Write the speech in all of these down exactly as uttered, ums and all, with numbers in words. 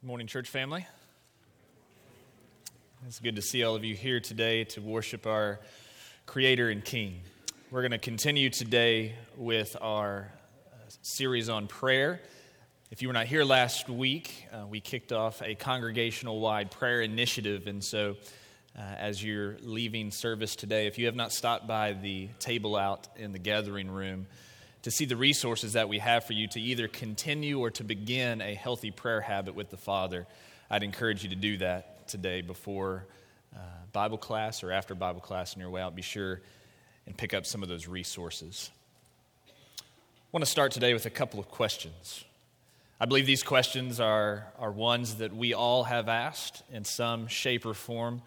Good morning, church family. It's good to see all of you here today to worship our Creator and King. We're going to continue today with our series on prayer. If you were not here last week, uh, we kicked off a congregational-wide prayer initiative, and so uh, as you're leaving service today, if you have not stopped by the table out in the gathering room to see the resources that we have for you to either continue or to begin a healthy prayer habit with the Father, I'd encourage you to do that today before uh, Bible class or after Bible class on your way out. Be sure and pick up some of those resources. I want to start today with a couple of questions. I believe these questions are, are ones that we all have asked in some shape or form.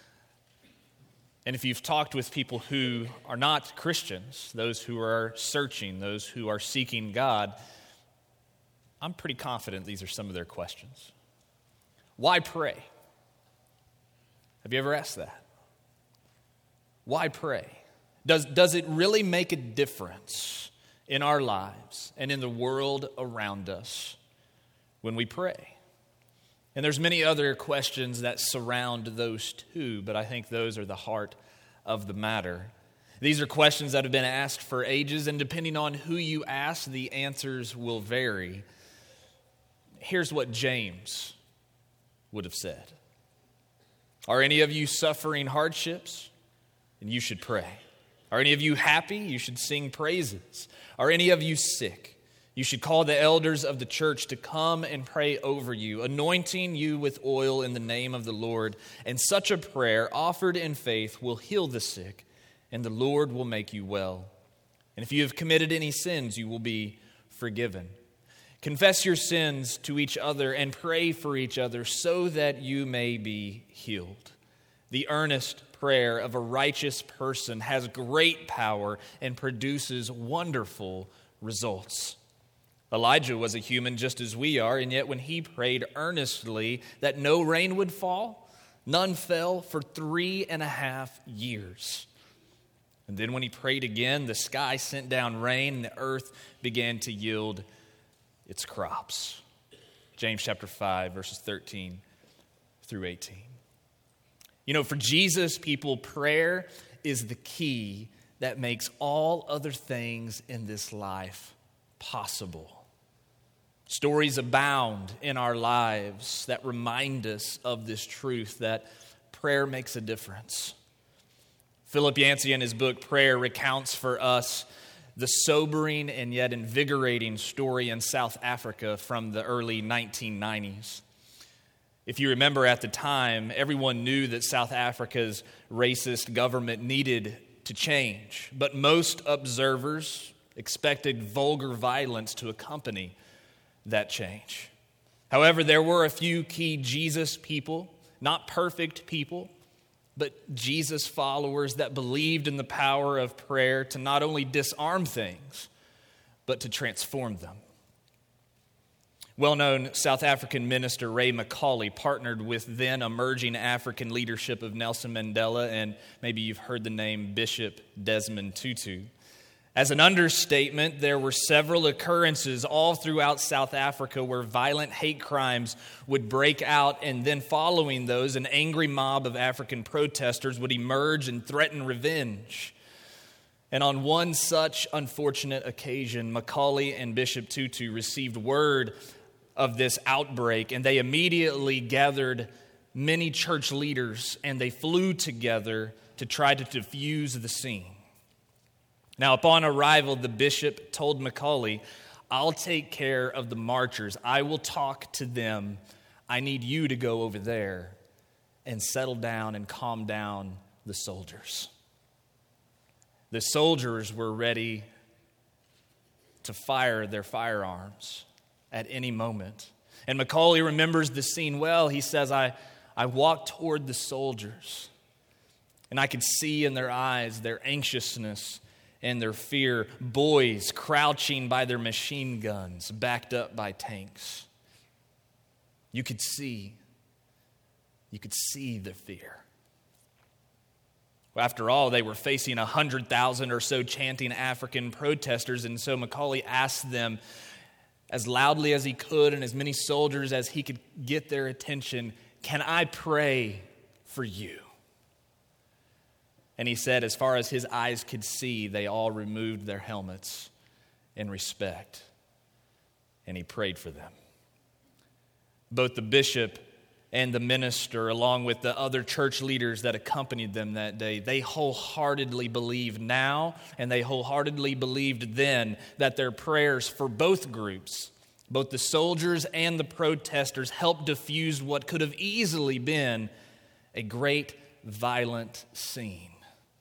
And if you've talked with people who are not Christians, those who are searching, those who are seeking God, I'm pretty confident these are some of their questions. Why pray? Have you ever asked that? Why pray? Does, does it really make a difference in our lives and in the world around us when we pray? And there's many other questions that surround those two, but I think those are the heart of the matter. These are questions that have been asked for ages, and depending on who you ask, the answers will vary. Here's what James would have said. Are any of you suffering hardships? And you should pray. Are any of you happy? You should sing praises. Are any of you sick? You should call the elders of the church to come and pray over you, anointing you with oil in the name of the Lord. And such a prayer offered in faith will heal the sick, and the Lord will make you well. And if you have committed any sins, you will be forgiven. Confess your sins to each other and pray for each other so that you may be healed. The earnest prayer of a righteous person has great power and produces wonderful results. Elijah was a human just as we are, and yet when he prayed earnestly that no rain would fall, none fell for three and a half years. And then when he prayed again, the sky sent down rain, and the earth began to yield its crops. James chapter five, verses thirteen through eighteen. You know, for Jesus, people, prayer is the key that makes all other things in this life possible. Stories abound in our lives that remind us of this truth, that prayer makes a difference. Philip Yancey, in his book, Prayer, recounts for us the sobering and yet invigorating story in South Africa from the early nineteen nineties. If you remember at the time, everyone knew that South Africa's racist government needed to change, but most observers expected vulgar violence to accompany that change. However, there were a few key Jesus people, not perfect people, but Jesus followers that believed in the power of prayer to not only disarm things, but to transform them. Well-known South African minister Ray Macaulay partnered with then emerging African leadership of Nelson Mandela, and maybe you've heard the name Bishop Desmond Tutu. As an understatement, there were several occurrences all throughout South Africa where violent hate crimes would break out, and then following those, an angry mob of African protesters would emerge and threaten revenge. And on one such unfortunate occasion, Macaulay and Bishop Tutu received word of this outbreak, and they immediately gathered many church leaders, and they flew together to try to defuse the scene. Now, upon arrival, the bishop told Macaulay, "I'll take care of the marchers. I will talk to them. I need you to go over there and settle down and calm down the soldiers." The soldiers were ready to fire their firearms at any moment. And Macaulay remembers the scene well. He says, I, I walked toward the soldiers, and I could see in their eyes their anxiousness and their fear, boys crouching by their machine guns, backed up by tanks. You could see, you could see the fear. Well, after all, they were facing one hundred thousand or so chanting African protesters, and so Macaulay asked them, as loudly as he could and as many soldiers as he could get their attention, "Can I pray for you?" And he said, as far as his eyes could see, they all removed their helmets in respect. And he prayed for them. Both the bishop and the minister, along with the other church leaders that accompanied them that day, they wholeheartedly believe now, and they wholeheartedly believed then, that their prayers for both groups, both the soldiers and the protesters, helped diffuse what could have easily been a great violent scene.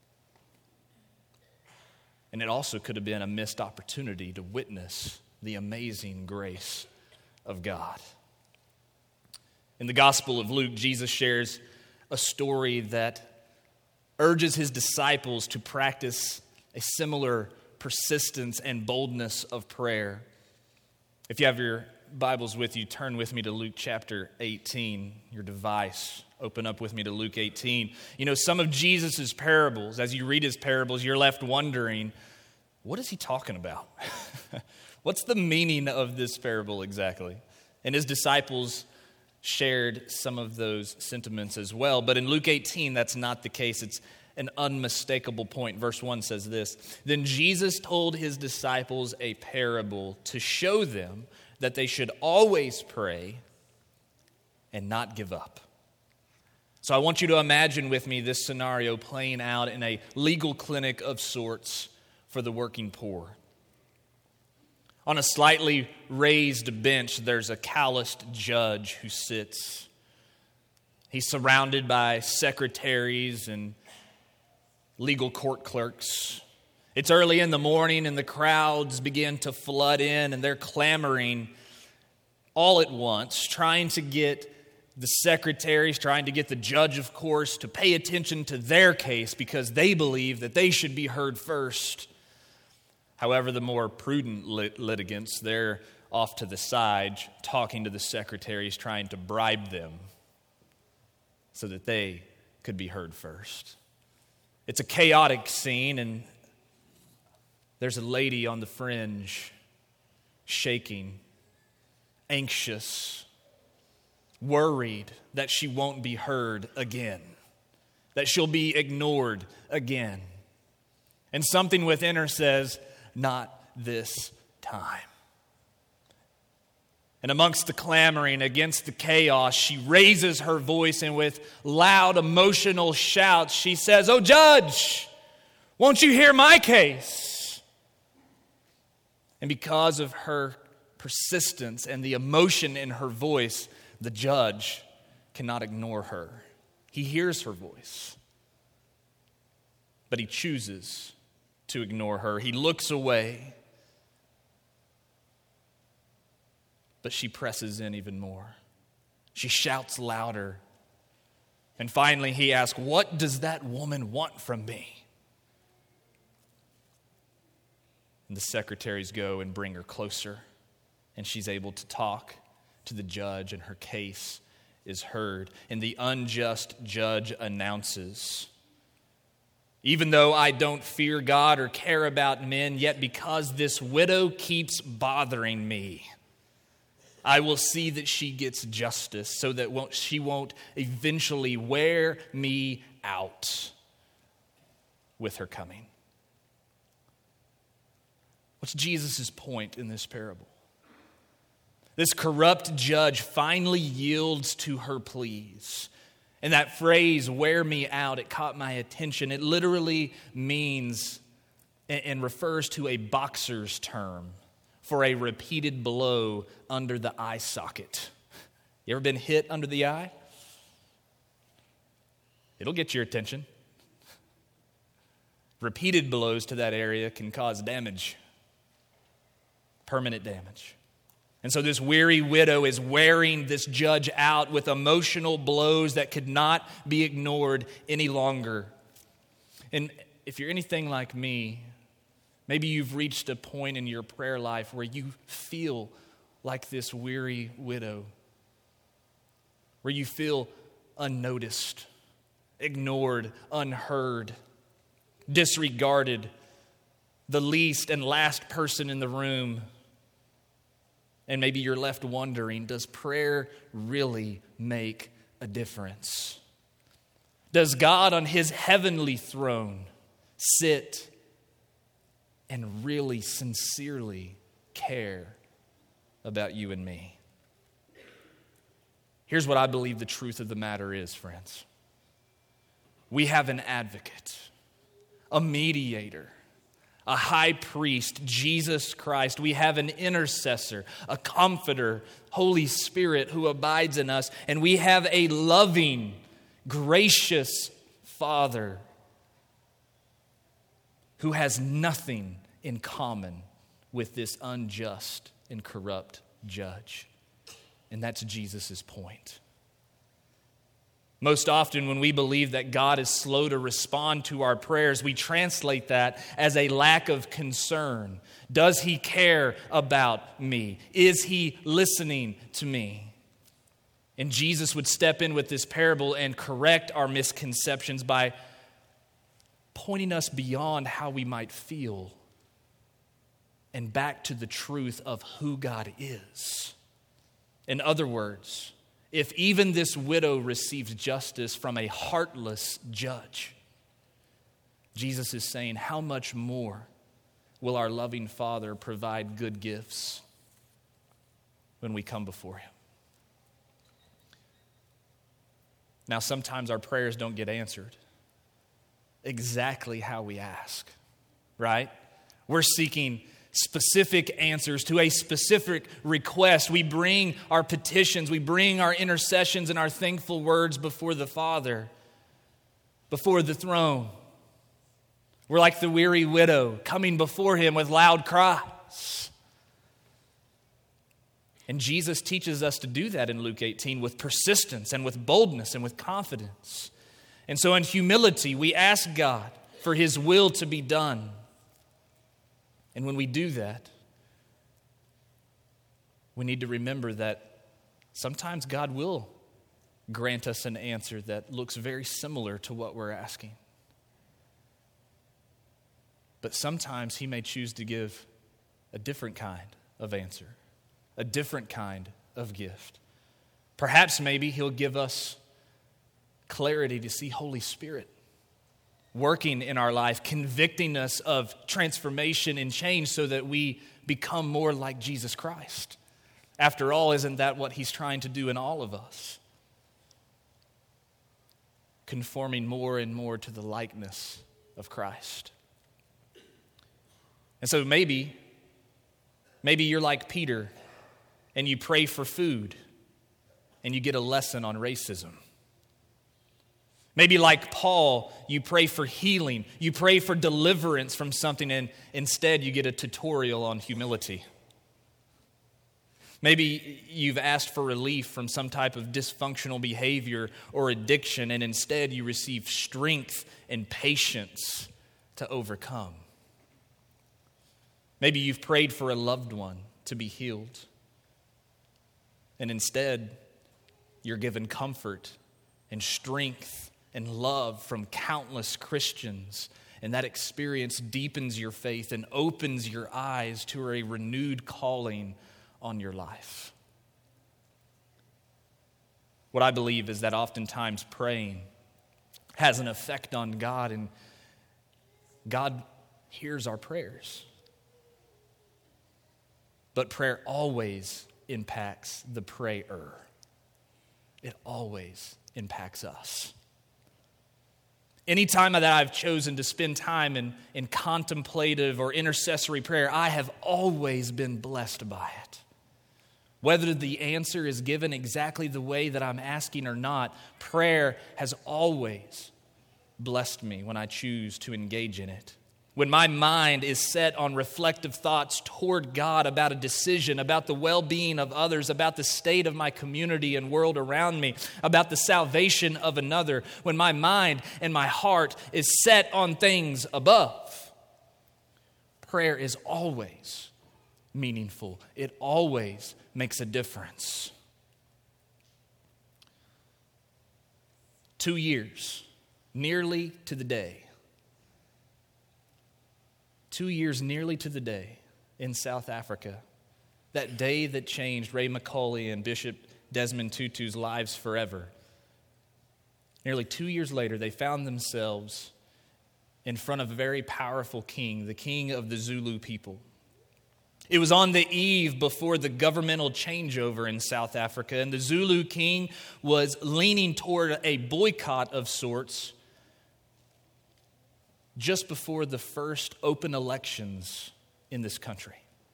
And it also could have been a missed opportunity to witness the amazing grace of God. In the Gospel of Luke, Jesus shares a story that urges his disciples to practice a similar persistence and boldness of prayer. If you have your Bibles with you, turn with me to Luke chapter eighteen, your device. Open up with me to Luke eighteen. You know, some of Jesus' parables, as you read his parables, you're left wondering, what is he talking about? What's the meaning of this parable exactly? And his disciples shared some of those sentiments as well. But in Luke eighteen, that's not the case. It's an unmistakable point. Verse one says this: "Then Jesus told his disciples a parable to show them that they should always pray and not give up." So I want you to imagine with me this scenario playing out in a legal clinic of sorts for the working poor. On a slightly raised bench, there's a calloused judge who sits. He's surrounded by secretaries and legal court clerks. It's early in the morning and the crowds begin to flood in, and they're clamoring all at once, trying to get the secretaries, trying to get the judge, of course, to pay attention to their case because they believe that they should be heard first. However, the more prudent lit- litigants, they're off to the side talking to the secretaries, trying to bribe them so that they could be heard first. It's a chaotic scene, and there's a lady on the fringe, shaking, anxious, worried that she won't be heard again, that she'll be ignored again. And something within her says, not this time. And amongst the clamoring, against the chaos, she raises her voice, and with loud, emotional shouts, she says, "Oh, Judge, won't you hear my case?" And because of her persistence and the emotion in her voice, the judge cannot ignore her. He hears her voice, but he chooses to ignore her. He looks away, but she presses in even more. She shouts louder. And finally he asks, "What does that woman want from me?" And the secretaries go and bring her closer, and she's able to talk to the judge, and her case is heard. And the unjust judge announces, "Even though I don't fear God or care about men, yet because this widow keeps bothering me, I will see that she gets justice so that she won't eventually wear me out with her coming." What's Jesus' point in this parable? This corrupt judge finally yields to her pleas. And that phrase, "wear me out," it caught my attention. It literally means and refers to a boxer's term for a repeated blow under the eye socket. You ever been hit under the eye? It'll get your attention. Repeated blows to that area can cause damage, permanent damage. And so this weary widow is wearing this judge out with emotional blows that could not be ignored any longer. And if you're anything like me, maybe you've reached a point in your prayer life where you feel like this weary widow, where you feel unnoticed, ignored, unheard, disregarded, the least and last person in the room. And maybe you're left wondering, does prayer really make a difference? Does God on his heavenly throne sit and really sincerely care about you and me? Here's what I believe the truth of the matter is, friends. We have an advocate, a mediator, a high priest, Jesus Christ. We have an intercessor, a comforter, Holy Spirit who abides in us. And we have a loving, gracious Father who has nothing in common with this unjust and corrupt judge. And that's Jesus' point. Most often when we believe that God is slow to respond to our prayers, we translate that as a lack of concern. Does he care about me? Is he listening to me? And Jesus would step in with this parable and correct our misconceptions by pointing us beyond how we might feel and back to the truth of who God is. In other words, if even this widow received justice from a heartless judge, Jesus is saying, how much more will our loving Father provide good gifts when we come before him? Now, sometimes our prayers don't get answered exactly how we ask, right? We're seeking specific answers to a specific request. We bring our petitions, we bring our intercessions and our thankful words before the Father, before the throne. We're like the weary widow coming before him with loud cries. And Jesus teaches us to do that in Luke eighteen with persistence and with boldness and with confidence. And so in humility, we ask God for his will to be done. And when we do that, we need to remember that sometimes God will grant us an answer that looks very similar to what we're asking. But sometimes he may choose to give a different kind of answer, a different kind of gift. Perhaps maybe he'll give us clarity to see Holy Spirit working in our life, convicting us of transformation and change so that we become more like Jesus Christ. After all, isn't that what he's trying to do in all of us? Conforming more and more to the likeness of Christ. And so maybe, maybe you're like Peter and you pray for food and you get a lesson on racism. Maybe like Paul, you pray for healing, you pray for deliverance from something, and instead you get a tutorial on humility. Maybe you've asked for relief from some type of dysfunctional behavior or addiction, and instead you receive strength and patience to overcome. Maybe you've prayed for a loved one to be healed, and instead you're given comfort and strength and love from countless Christians, and that experience deepens your faith and opens your eyes to a renewed calling on your life. What I believe is that oftentimes praying has an effect on God, and God hears our prayers. But prayer always impacts the prayer. It always impacts us. Anytime that I've chosen to spend time in, in contemplative or intercessory prayer, I have always been blessed by it. Whether the answer is given exactly the way that I'm asking or not, prayer has always blessed me when I choose to engage in it. When my mind is set on reflective thoughts toward God about a decision, about the well-being of others, about the state of my community and world around me, about the salvation of another, when my mind and my heart is set on things above, prayer is always meaningful. It always makes a difference. Two years, nearly to the day, Two years nearly to the day in South Africa, That day that changed Ray McCauley and Bishop Desmond Tutu's lives forever. Nearly two years later, they found themselves in front of a very powerful king, the king of the Zulu people. It was on the eve before the governmental changeover in South Africa, and the Zulu king was leaning toward a boycott of sorts just before the first open elections in this country.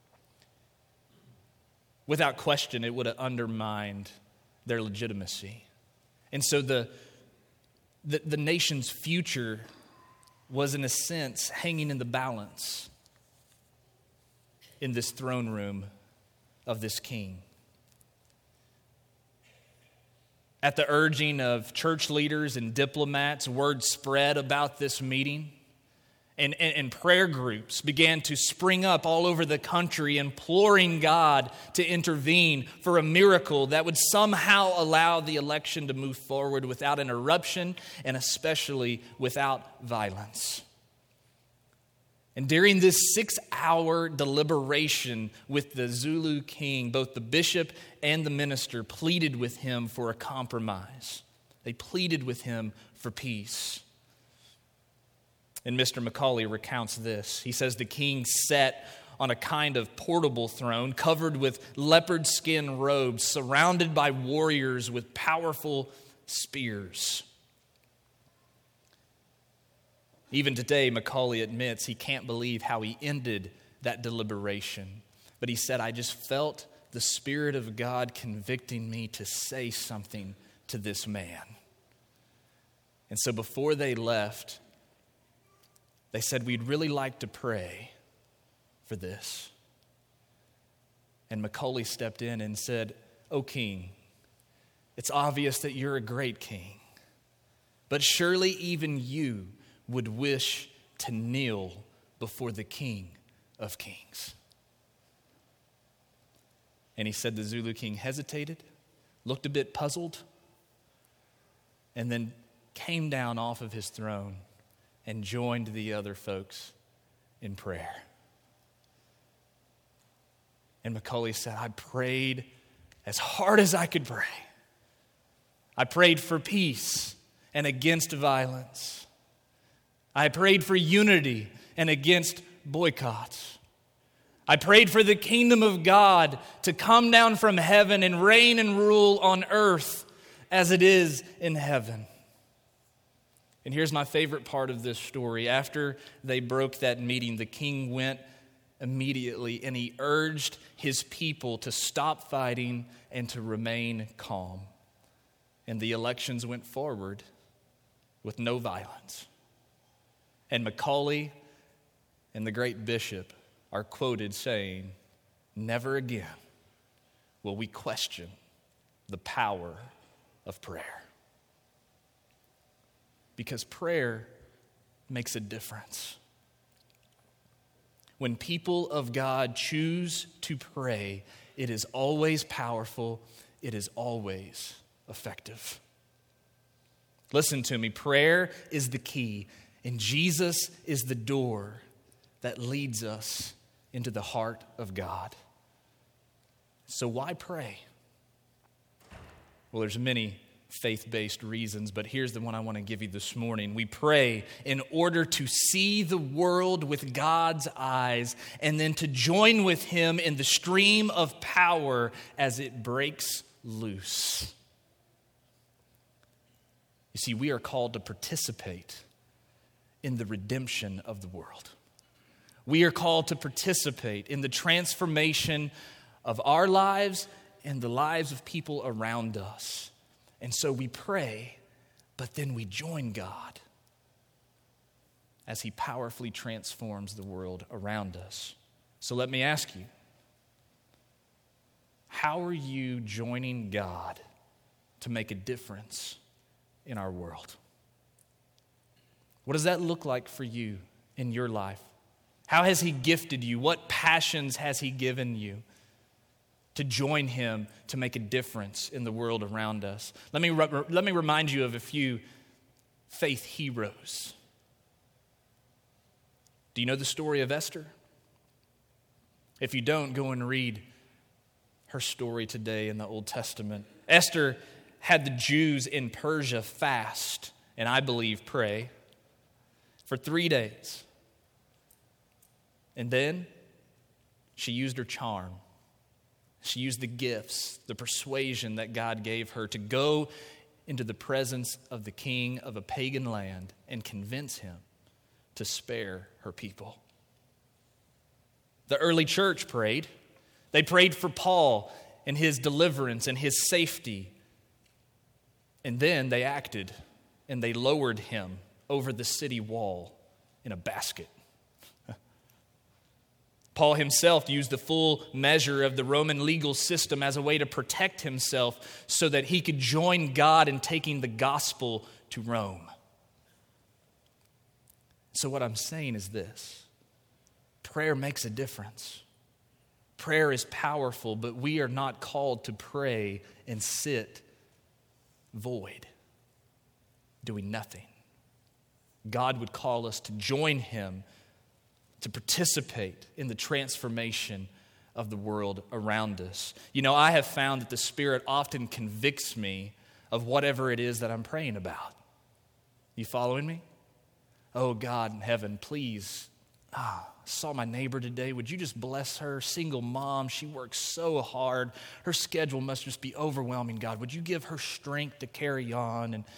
Without question, it would have undermined their legitimacy. And so the, the, the nation's future was, in a sense, hanging in the balance in this throne room of this king. At the urging of church leaders and diplomats, word spread about this meeting. And, and, and prayer groups began to spring up all over the country, imploring God to intervene for a miracle that would somehow allow the election to move forward without interruption and especially without violence. And during this six-hour deliberation with the Zulu king, both the bishop and the minister pleaded with him for a compromise. They pleaded with him for peace. And Mister McCauley recounts this. He says the king sat on a kind of portable throne covered with leopard skin robes, surrounded by warriors with powerful spears. Even today, McCauley admits he can't believe how he ended that deliberation. But he said, I just felt the Spirit of God convicting me to say something to this man. And so before they left, they said, we'd really like to pray for this. And McCauley stepped in and said, O king, it's obvious that you're a great king, but surely even you would wish to kneel before the King of Kings. And he said the Zulu king hesitated, looked a bit puzzled, and then came down off of his throne and joined the other folks in prayer. And McCauley said, I prayed as hard as I could pray. I prayed for peace and against violence. I prayed for unity and against boycotts. I prayed for the kingdom of God to come down from heaven and reign and rule on earth as it is in heaven. And here's my favorite part of this story. After they broke that meeting, the king went immediately and he urged his people to stop fighting and to remain calm. And the elections went forward with no violence. And McCauley and the great bishop are quoted saying, never again will we question the power of prayer. Because prayer makes a difference. When people of God choose to pray, it is always powerful, it is always effective. Listen to me, prayer is the key, and Jesus is the door that leads us into the heart of God. So why pray? Well, there's many faith-based reasons, but here's the one I want to give you this morning. We pray in order to see the world with God's eyes and then to join with Him in the stream of power as it breaks loose. You see, we are called to participate in the redemption of the world. We are called to participate in the transformation of our lives and the lives of people around us. And so we pray, but then we join God as He powerfully transforms the world around us. So let me ask you, how are you joining God to make a difference in our world? What does that look like for you in your life? How has He gifted you? What passions has He given you to join Him to make a difference in the world around us? Let me, re- let me remind you of a few faith heroes. Do you know the story of Esther? If you don't, go and read her story today in the Old Testament. Esther had the Jews in Persia fast, and I believe pray, for three days. And then she used her charm. She used the gifts, the persuasion that God gave her to go into the presence of the king of a pagan land and convince him to spare her people. The early church prayed. They prayed for Paul and his deliverance and his safety. And then they acted, and they lowered him over the city wall in a basket. Paul himself used the full measure of the Roman legal system as a way to protect himself so that he could join God in taking the gospel to Rome. So what I'm saying is this: prayer makes a difference. Prayer is powerful, but we are not called to pray and sit void, doing nothing. God would call us to join him, to participate in the transformation of the world around us. You know, I have found that the Spirit often convicts me of whatever it is that I'm praying about. You following me? Oh, God in heaven, please. Ah, I saw my neighbor today. Would you just bless her? Single mom. She works so hard. Her schedule must just be overwhelming, God. Would you give her strength to carry on? And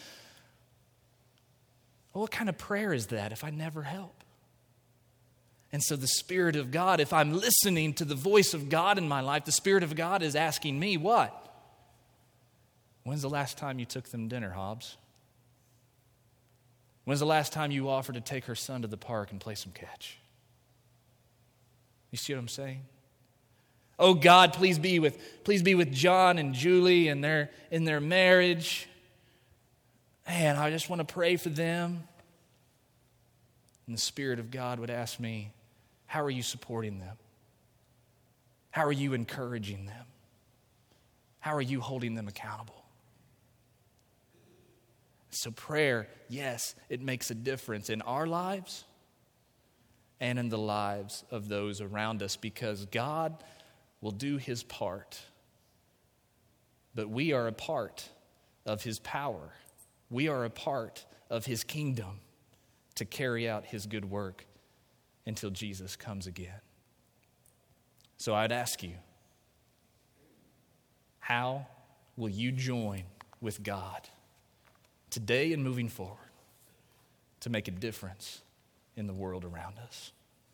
well, what kind of prayer is that if I never help? And so the Spirit of God, if I'm listening to the voice of God in my life, the Spirit of God is asking me, what? When's the last time you took them dinner, Hobbs? When's the last time you offered to take her son to the park and play some catch? You see what I'm saying? Oh God, please be with, please be with John and Julie and their in their marriage. Man, I just want to pray for them. And the Spirit of God would ask me, how are you supporting them? How are you encouraging them? How are you holding them accountable? So prayer, yes, it makes a difference in our lives and in the lives of those around us, because God will do his part. But we are a part of his power. We are a part of his kingdom to carry out his good work until Jesus comes again. So I'd ask you, how will you join with God today and moving forward to make a difference in the world around us?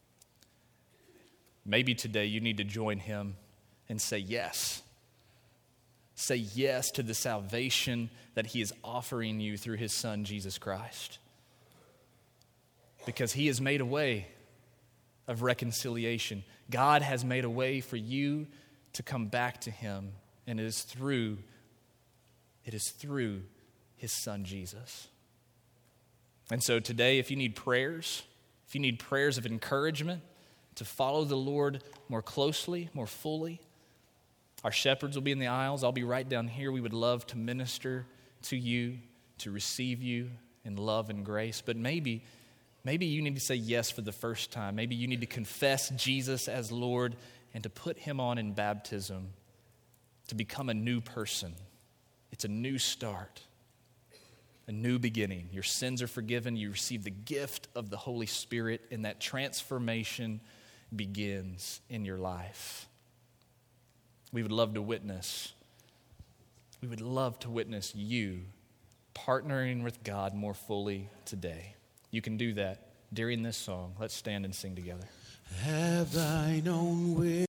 Maybe today you need to join him and say yes. Say yes to the salvation that he is offering you through his Son, Jesus Christ. Because he has made a way of reconciliation. God has made a way for you to come back to him, and it is through, it is through his Son, Jesus. And so today, if you need prayers, if you need prayers of encouragement to follow the Lord more closely, more fully, our shepherds will be in the aisles. I'll be right down here. We would love to minister to you, to receive you in love and grace. But maybe, maybe you need to say yes for the first time. Maybe you need to confess Jesus as Lord and to put him on in baptism, to become a new person. It's a new start, a new beginning. Your sins are forgiven. You receive the gift of the Holy Spirit, and that transformation begins in your life. We would love to witness. We would love to witness you partnering with God more fully today. You can do that during this song. Let's stand and sing together. Have thine own way.